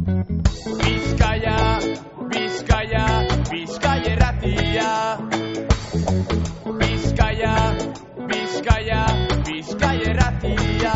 Bizkaia, Bizkaia, Bizkaia irratia. Bizkaia, Bizkaia, Bizkaia irratia.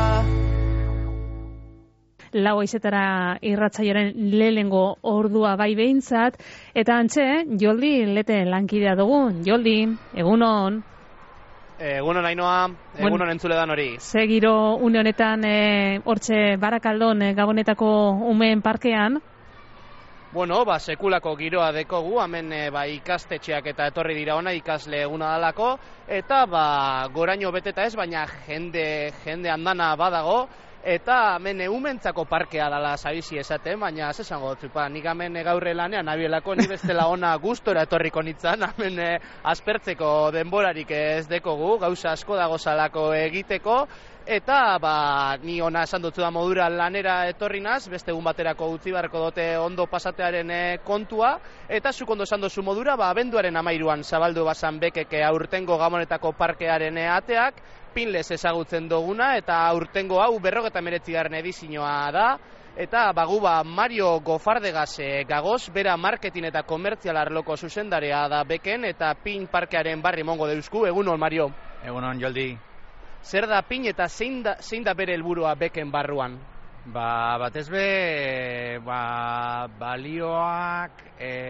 Lau haizetara irratsaioaren lehenengo ordua bai behintzat, eta antxe, Joldi Lete lankidea dugu. Joldi, egunon. Egunon Ainoa, egunon entzule dan hori. Ze giro une honetan hortxe Barakaldon Gabonetako umeen parkean? Bueno, sekulako giroa dekogu, hemen ikastetxeak eta etorri dira ona ikasle eguna dalako, eta goraino beteta ez, baina jende andana badago, eta hemen umentzako parkea dala zabizi esaten, baina zesango dut, nik hemen gaurre lanean nabielako, ni bestela ona gustora etorriko nintzen, hemen aspertzeko denborarik ez dekogu, gauza asko dago zalako egiteko, eta ni ona esan dutzu da modura lanera etorri naz, beste egun baterako utzi beharko dute ondo pasatearen kontua, eta zuk ondo esan duzu modura, abenduaren 13an zabaldu bazan bekeke aurtengo Gabonetako parkearen ateak, pinlez ezagutzen duguna, eta aurtengo hau 59. edizioa da, eta gu Mario Gofardegaz gagoz, bera marketing eta komertzial arloko zuzendarea da beken, eta pin parkearen barri mongo deusku. Egunon, Mario. Egunon, Joldi. Zer da pin eta zein da bere helburua beken barruan? Batez be, balioak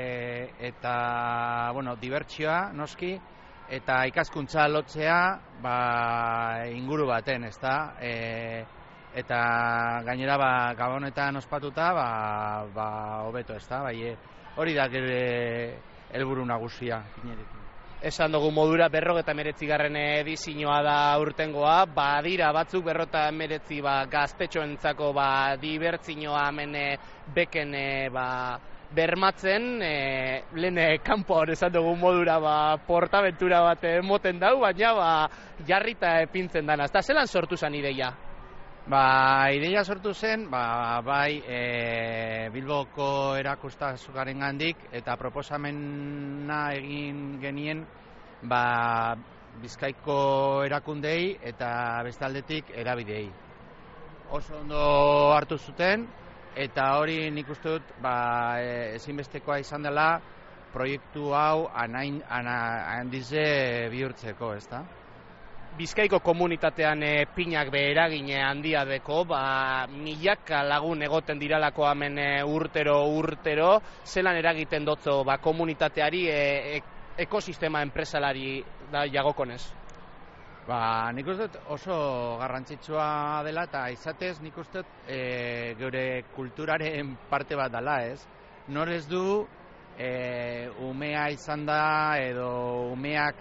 eta, dibertsioa, noski, eta ikaskuntza lotzea inguru baten, ezta? Eta gainera Gabonetan ospatuta hobeto, ezta? Hori da gure helburu nagusia. Esan dugu modura 59. edizioa da urtengoa, badira batzuk 59 gaztetxoentzako dibertsioa hemen beken bermatzen, lehen kanpoan esan dugu modura portaventura bat moten dau, baina jarrita epintzen dana. Eta zelan sortu zen ideia? Ideia sortu zen, Bilboko erakustazukaren gandik, eta proposamena egin genien Bizkaiko erakundei eta bestaldetik erabidei. Oso ondo hartu zuten, eta hori nik uste dut ezinbestekoa izan dela proiektu hau handize bihurtzeko, ezta? Bizkaiko komunitatean pinak eragine handia deko, milaka lagun egoten diralako hemen urtero, zelan eragiten dotzo komunitateari ekosistema enpresalari da jagokonez? Nik uste dut oso garrantzitsua dela, eta izatez nik uste dut gure kulturaren parte bat dela, ez? Nor ez du umea izan da, edo umeak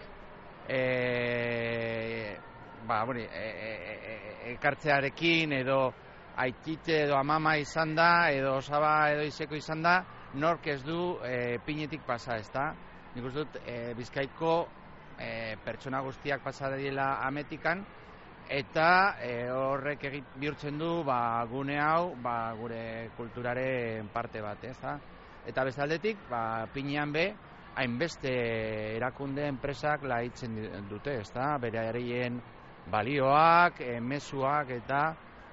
ekartzearekin, edo aitite edo amama izan da, edo osaba edo izeko izan da, nork ez du pinetik pasa, ezta? Nik uste dut Bizkaiko pertsona guztiak pasa dela ametikan, eta horrek bihurtzen du gune hau gure kulturaren parte bat, ezta? Eta bestaldetik, pinean hainbeste erakunde enpresak lahitzen dute, ezta? Bere areien balioak, mezuak eta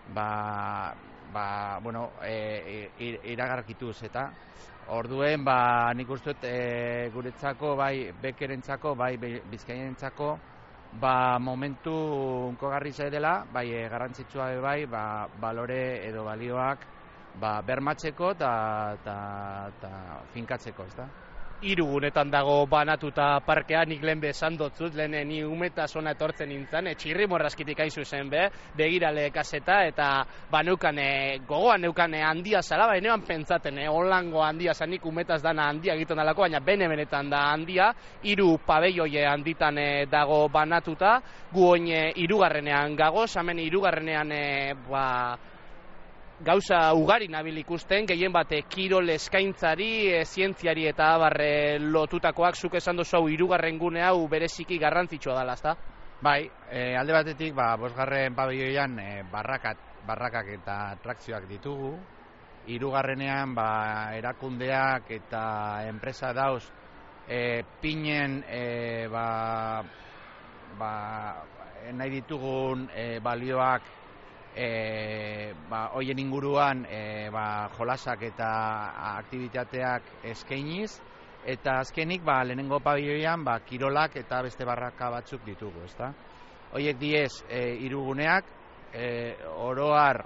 iragarkituz, eta orduen nik uste dut guretzako, bekerentzako, bizkaientzako momentu unkogarri dela, garrantzitsua balore edo balioak bermatzeko eta finkatzeko, ezta? 3 gunetan dago banatuta parkea, nik lehen esan dotzut, lehen ni umeta zona etortzen nintzen, txirri morraskitik hain zuzen begirale kaseta, eta gogoan neukan handia zala, nean pentsaten, onlango handia zanik umetaz dana handia egiten dalako, baina benetan da handia, 3 pabelloie handitan dago banatuta, gu oin 3. gagoz, hemen 3. Gauza ugari nabil ikusten, gehien bate kirol eskaintzari, zientziari eta abarre lotutakoak, zuk esan dozu hau 3. gune hau bereziki garrantzitsua dela, ezta? Alde batetik, 5. pabelloian barrakak eta atrakzioak ditugu. 3. erakundeak eta enpresa dauz pinen nahi ditugun balioak hoien inguruan jolasak eta aktibitateak eskainiz, eta azkenik lehenengo pabiloian kirolak eta beste barraka batzuk ditugu, ezta? Hoiek diez hiruguneak, oroar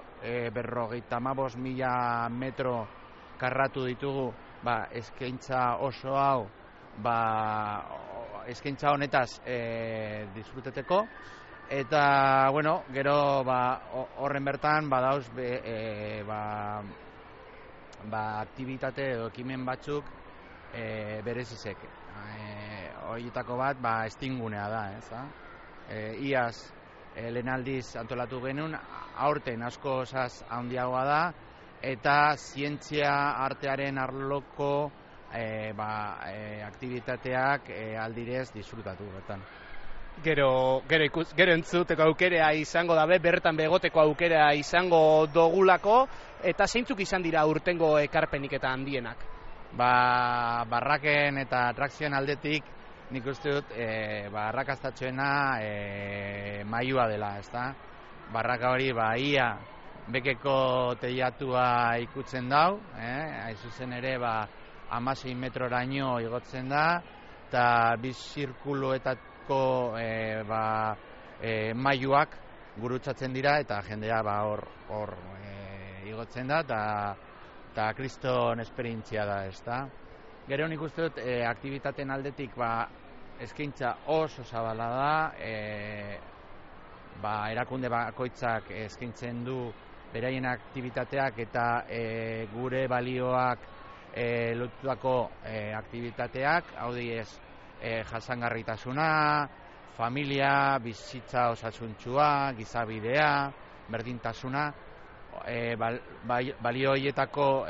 55.000 metro karratu ditugu, eskaintza oso hau, eskaintza honetaz disfruteteko. Eta, bueno, gero horren bertan badauz aktibitate edo ekimen batzuk berezizek. Horietako bat, estingunea da, ez? Iaz, lehen aldiz antolatu genuen, aurten asko osaz handiagoa da, eta zientzia artearen arloko aktibitateak aldirez disfrutatu bertan. Gero entzuteko aukera izango dabe, bertan begoteko aukera izango dogulako, eta zeintzuk izan dira urtengo ekarpenik eta handienak? Barraken eta atrakzioen aldetik, nik uste dut, arrakastatxoena mailua dela, ezta? Barraka hori, ia bekeko teilatua ikutzen dau, hain zuzen ere, 16 metroraino igotzen da, eta bi zirkuluetako mailuak gurutzatzen dira, eta jendea hor igotzen da, eta kriston esperientzia da, ezta? Gero nik uste dut, aktibitateen aldetik eskaintza oso zabala da, erakunde bakoitzak eskaintzen du beraien aktibitateak eta gure balioak lotutako aktibitateak, hau diez, jasangarritasuna, familia, bizitza osasuntxua, gizabidea, berdintasuna, balio horietako,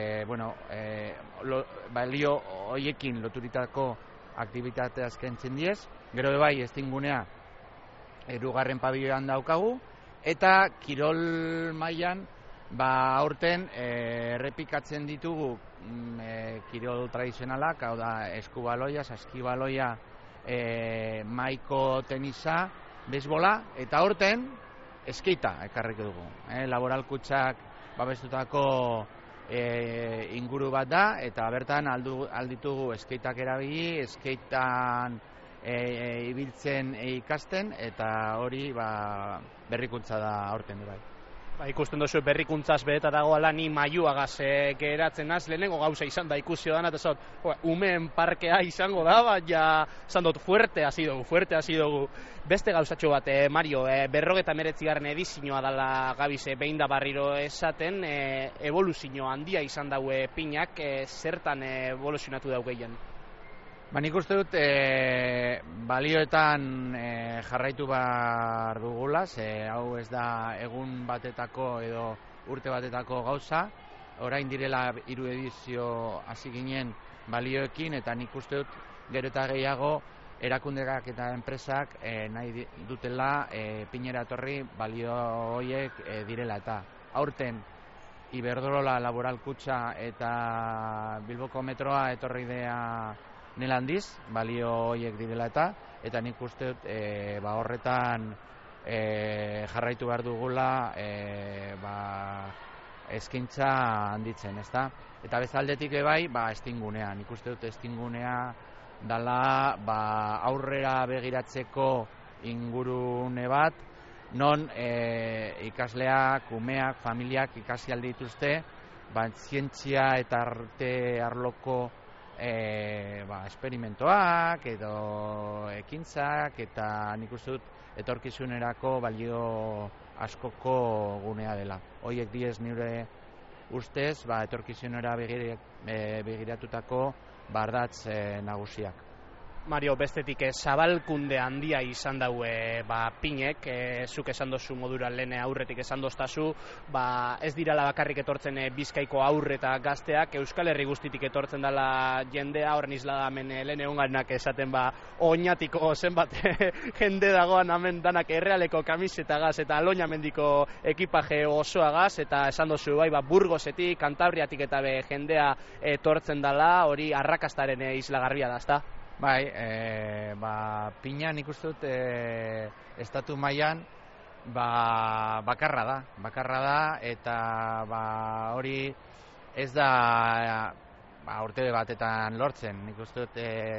balio horiekin loturitako aktibitatea eskaintzen diez. Gero bai, estingunea, 2. pabiloan daukagu, eta kirol mailan aurten errepikatzen ditugu kirol tradizionalak, hau da eskubaloia, saskibaloia, maiko tenisa, beisbola, eta aurten eskeita ekarrik dugu. Laboralkutxak babestutako inguru bat da, eta bertan alditugu eskeitak erabili, eskeitan ibiltzen ikasten, eta hori berrikuntza da aurten bai. Ikusten duzu berrikuntzaz beheta dagoela, ni mailuagaz geratzen naz, lehenengo gauza izan da ikusi dana, eta umeen parkea izango da, esan dut fuerte hasi dugu. Beste gauzatxo bat, Mario, 59. edizioa dala gabize behin da barriro esaten, evoluzio handia izan daue pinak, zertan evoluzionatu dau gehien? Nik uste dut balioetan jarraitu behar dugula, hau ez da egun batetako edo urte batetako gauza, orain direla 3 edizio hasi ginen balioekin, eta nik uste dut gero eta gehiago erakundeak eta enpresak nahi dutela pinera etorri balio horiek direla, eta aurten Iberdrola, Laboralkutxa eta Bilboko metroa etorri dea nela handiz, balio horiek direla eta nik uste dut horretan jarraitu behar dugula eskaintza handitzen, ezta? Eta bezaldetik bai, estingunea, nik uste dut estingunea dala aurrera begiratzeko ingurune bat, non ikasleak, umeak, familiak ikasi aldi dituzte, zientzia eta arte arloko esperimentoak edo ekintzak, eta nik uste dut etorkizunerako balio askoko gunea dela. Horiek diez nire ustez etorkizunera begiratutako ardatz nagusiak. Mario, bestetik zabalkunde handia izan daue pinek, zuk esan dozu modura lehen aurretik esan doztazu, ez dirala bakarrik etortzen Bizkaiko aurre eta gazteak, Euskal Herri guztitik etortzen dela jendea, horren isladamen lehen egonganak esaten oinatiko zenbat jende dagoan hemen danak errealeko kamisetagaz eta aloinamendiko ekipaje osoagaz, eta esan dozu Burgosetik, Kantabriatik eta jendea etortzen dela, hori arrakastaren islagarria da, ezta? Bai, pina nik uste dut estatu mailan bakarra da eta hori ez da urte batetan lortzen. Nik uste dut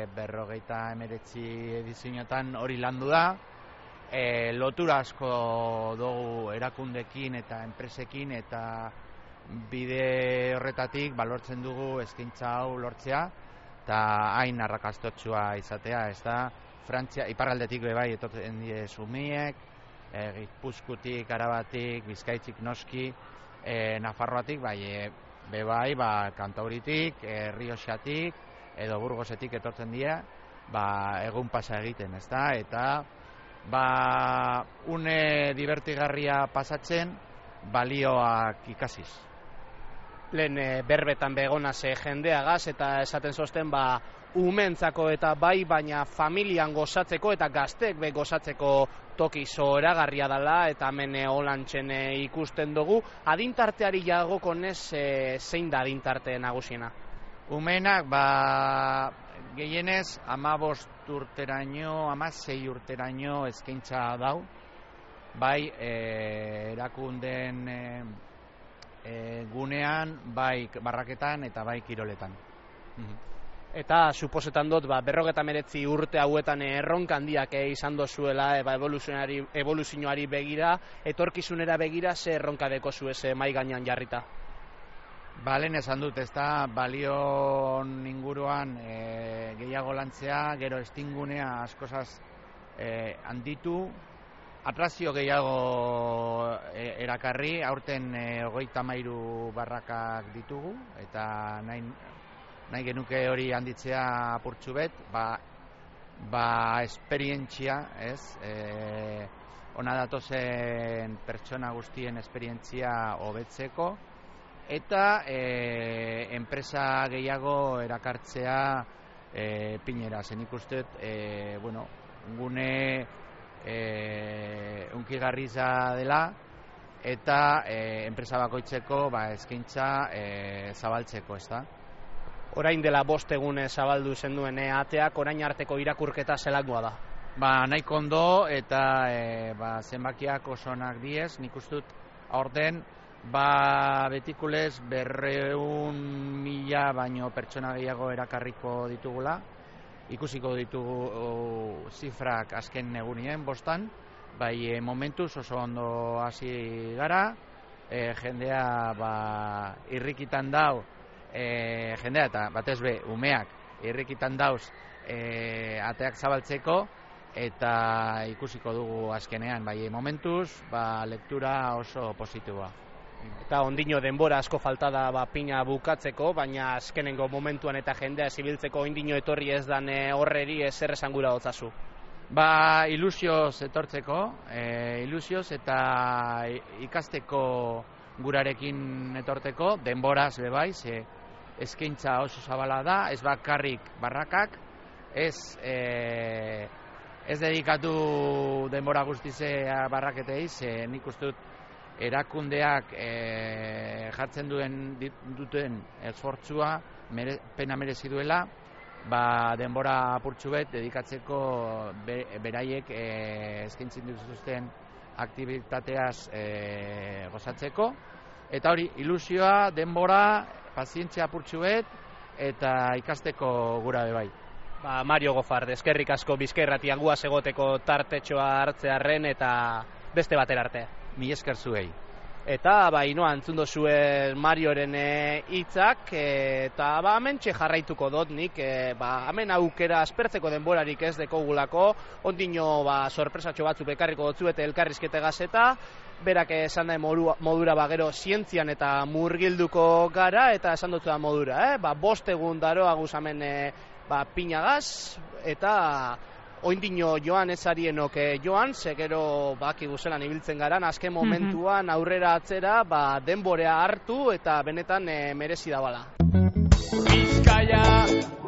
59 edizioetan hori landu da. Lotura asko dugu erakundekin eta enpresekin eta bide horretatik lortzen dugu eskaintza hau lortzea eta hain arrakastatsua izatea, ez da? Frantzia, iparraldetik bai etortzen die Zumiek, Gipuzkoatik, Arabatik, Bizkaitzik noski, Nafarroatik, bai, Kantauritik, Rioxatik edo Burgosetik etortzen dira, egun pasa egiten, ez da? Eta une divertigarria pasatzen, balioak ikasiz. Lehen berbetan begonaz jendeagaz eta esaten zosten umentzako eta baina familian gozatzeko eta gazteek gozatzeko toki zoragarria dela eta hemen holantzen ikusten dugu. Adintarteari jagokonez zein da adintarte nagusiena? Umenak gehienez 15 urteraino, 16 urteraino eskaintza dau, bai erakundeen gunean, bai barraketan eta bai kiroletan. Eta suposetan dut, 59 urte hauetan erronka handiak izan dozuela evoluzioari begira, etorkizunera begira, ze erronka deko zuez mai gainean jarrita? Lehen esan dut, ez da, balion inguruan gehiago lantzea, gero estingunea askozaz handitu, atrazio gehiago erakarri, aurten 33 barrakak ditugu, eta nahi genuke hori handitzea apurtxu bet, esperientzia, ez? Ona datozen pertsona guztien esperientzia hobetzeko, eta enpresa gehiago erakartzea pinera. Zen ikustet, gune unkigarriza dela, eta enpresa bakoitzeko eskaintza zabaltzeko, ez da? Orain dela 5 egun zabaldu zenduen ateak, orain arteko irakurketa zelakoa da? Nahiko ondo eta zenbakiak oso onak diez, nik uste dut aurten betikulez 200.000 baino pertsona gehiago erakarriko ditugula. Ikusiko ditugu zifrak azken egunien bostan, bai momentuz oso ondo hasi gara, jendea irrikitan dau, jendea eta batez be umeak irrikitan dauz ateak zabaltzeko, eta ikusiko dugu azkenean, bai momentuz, lektura oso positiboa. Eta ondino denbora asko falta da pina bukatzeko, baina azkenengo momentuan eta jendea zibiltzeko ondino etorri ez dan horreri ezer esan gura hotzazu. Ilusioz etortzeko, ilusioz eta ikasteko gurarekin etorteko, denboraz bebai, ze eskaintza oso zabala da, ez bakarrik barrakak, ez dedikatu denbora guztizea barraketei, ze nik uste dut erakundeak jartzen duten esfortzua pena merezi duela, denbora apurtxu bet dedikatzeko beraiek eskaintzen dituzten aktibitateaz gozatzeko, eta hori ilusioa, denbora, pazientzia apurtxu bet eta ikasteko gura bebai. Mario Gofard, eskerrik asko Bizkaia Irratian guaz egoteko tartetxoa hartzearren eta beste batera arte. Mi esker zuei. Eta entzun dozue Marioren hitzak, eta hementxe jarraituko dut nik, hemen aukera aspertzeko denborarik ez dekogulako, ondino sorpresatxo batzuk bekarriko dotzuete elkarrizkete gazeta, berak esan da modura gero zientzian eta murgilduko gara, eta esan dutzu da modura, 5 egun daroaguz hemen pinagaz, eta oindino joan ezarienok joan, segero baki guzelan ibiltzen garan, azken momentuan aurrera atzera denborea hartu eta benetan merezi da bala. Bizkaia